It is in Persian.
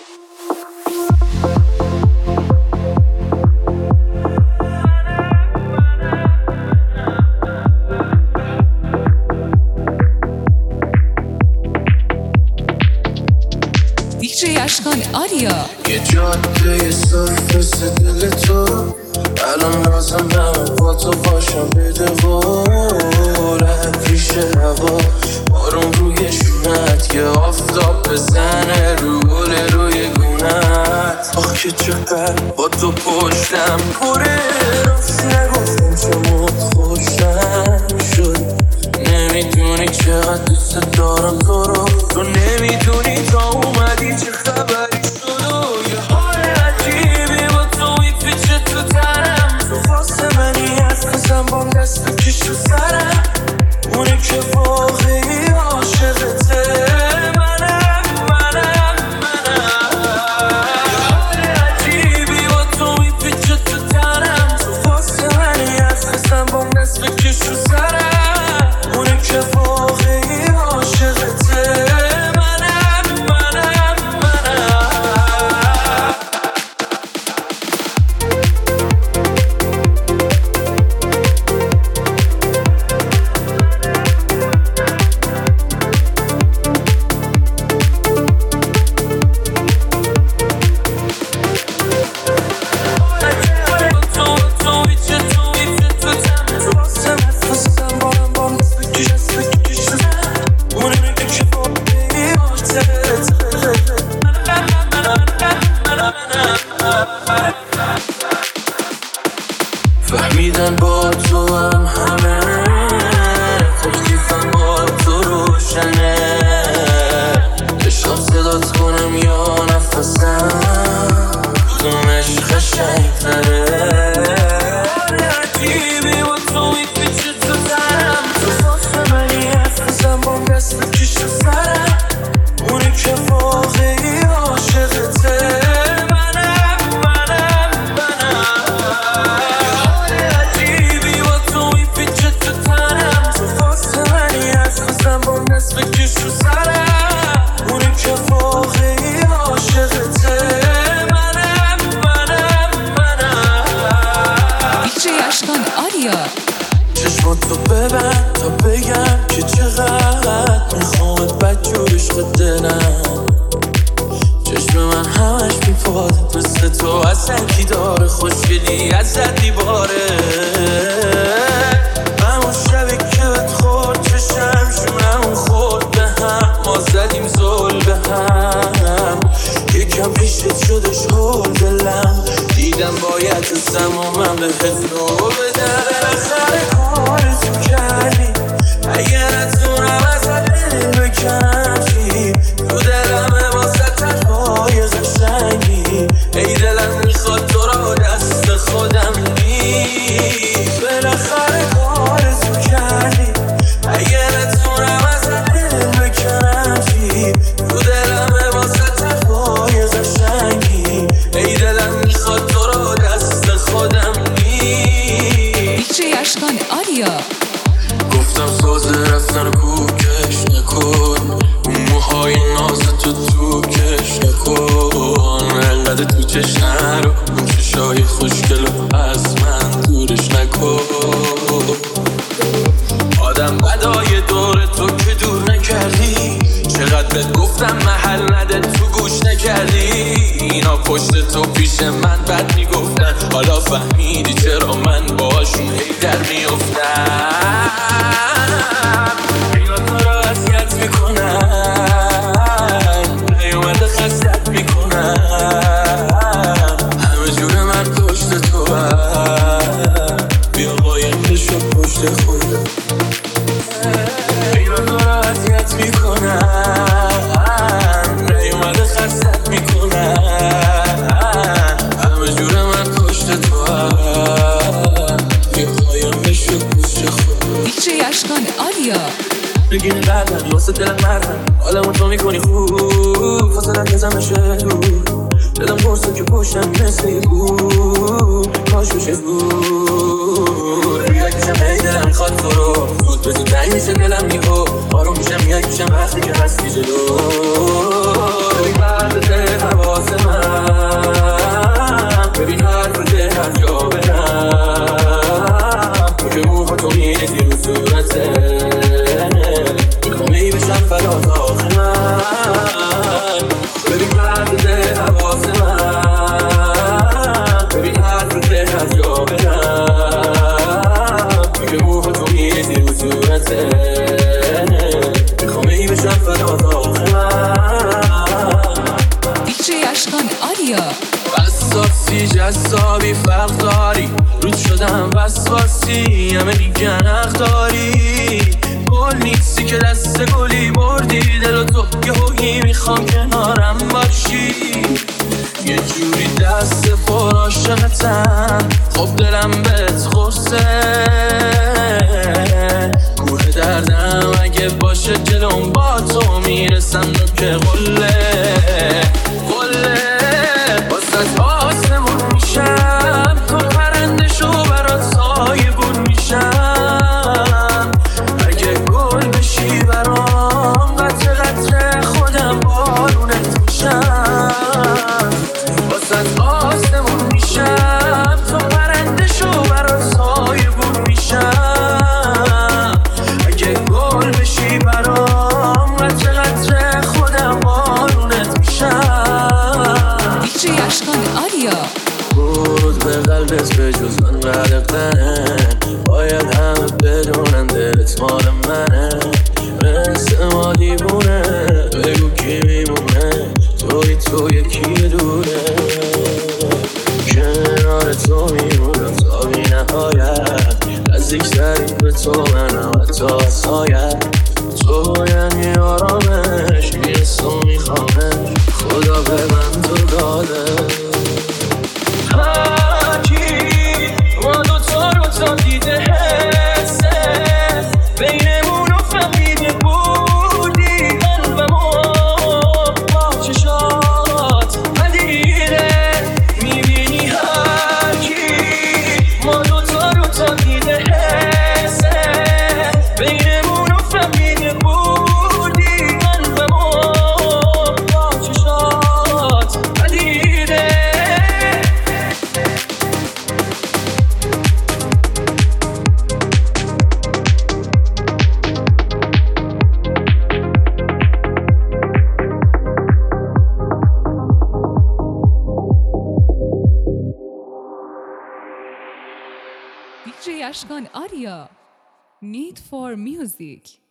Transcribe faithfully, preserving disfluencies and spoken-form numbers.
آریا یه جاده صاف مثل دل تو الان لازم نمه با تو باشم بده وره پیش هوا بارون روی شونت که آفتاب بزنه رو گل روی گونت آخ که چقدر با تو پشتم پره راست نگفتم چمون خوشم شد نمیدونی چقدر دوست دارم تو رو تو نمیدونی تا اومدی چه خبری شد و یه حال عجیبی با تو میپیچه تو تنم تو واسه منی از قسم بام دست بکش تو سرم اونی که واقعی عاشقته منم منم منم یه حال عجیبی با تو میپیچه تو تنم تو واسه منی از قسم بام دست بکش تو سرم اونی که واقعی عاشقته منم منم منم فهمیدن با تو هم همه خوب کیفم با تو روشنه بشم صدات کنم یا نفسم کدومش قشنگ‌تره عجیبی با تو میپیچه تو تنم تو واسه منی حرفزم بام دست بکش تو سرم اونی که واقعی عاشقته بکش رو سرم اونی که واقعی عاشقته منم منم منم دیجی اشکان آریا چشماتو ببند تا بگم که چقدر میخوامت بدجور عشق دلم چشم من همش میپاده مثل تو اصلا کی داره خوشگلی ازت دیواره همون شبی که بهت خورد چشم شونم خورد به هم ما زدیم زل به هم یکم پیشت شدش هول دلم دیدم باید دوستم و من بهت نو بدم بالاخره کارتو کردی اگر اتونم ازت دل بکنم چی تو دلمه واسه تنهای قشنگی ای دلم میخواد تو را دست خودم بگیر بالاخره کارتو کردی اگر اتونم ازت دل بکنم چی تو دلمه واسه تنهای قشنگی ای دلم میخواد تو را دست خودم بگیر دیجی اشکان آریا گفتم سازه رفتن رو کوکش نکن اون موهای ناز تو تو کش نکن انقدر تو چش نرو اون چشای خوشگل رو از من دورش نکن آدم بدای دور تو که دور نکردی چقدر بهت گفتم محل نده تو گوش نکردی اینا پشت تو پیش من بد میگفتن حالا فهمیدی چرا من باشون هی در میافتم اینا تو را اذیت میکنن نیومده خستت میکنن همه جور من پشت تو هم بیا قایم بشو پشت خودم اینا تو را اذیت میکنن نیومده خستت میکنن همه جور من پشت تو هم بیا قایم بشو پشت خودم دیجی اشکان آریا بگیرین قلبم واسه دلم مردم حالمون تو میکنی خوب فاصلت نزمشه دور دلم پرسه که پشتم مثل یه بود کاش بشه بود روی کشم هی دلم میخواد تو رو زود بزود تنگ میشه دلم میگو آروم میشم میاد میشم وقتی که هستی جلو بی برد دل حواس هر جا برم تو که موها تو میریزی رو صورته میخوام ای بشم فلات آخه من ببین قدر ده حواس من ببین حرف ده هر جا برم تو که موها تو میریزی رو صورته میخوام ای بشم فلات آخه من دیجی اشکان آریا وسواسی جذابی فرق داری رود شدم وسواسی همه دیگه نخ داری گل نیستی که دست گلی بردی دل و تو یه هویی میخوام کنارم باشی یه جوری دست پر عاشقتم خب دلم بهت خورسه کوه دردم اگه باشه جلوم با تو میرسم که قله قله واسه آسمون میشم تو پرنده شو برات سایه بون میشم اگه گل بشی برام قطره قطره خودم بارونت میشم واسه آسمون میشم تو پرنده شو برات سایه بون میشم اگه گل بشی برام قطره قطره خودم بارونت میشم دیجی اشکان آریا بود به قلبت به جز من غرقتنه باید همه بدونن دلت مال منه مثل ما دیوونه بگو کی میمونه توی تو یکی دونه کنار تو میمونم تا بی نهایت نزدیکتری به تو منم حتی از سایت تو یعنی آرامش میرسه و میخوامش خدا به من تو داده ما دوتا رو تا دیده حسه بینمون رو فهمیده بودی قلبمو با چشات ندیده میبینی هر کی ما دوتا رو تا دیده حسه بینمون رو فهمیده بودی قلبمو با چشات ندیده دیجی اشکان آریا Need for Music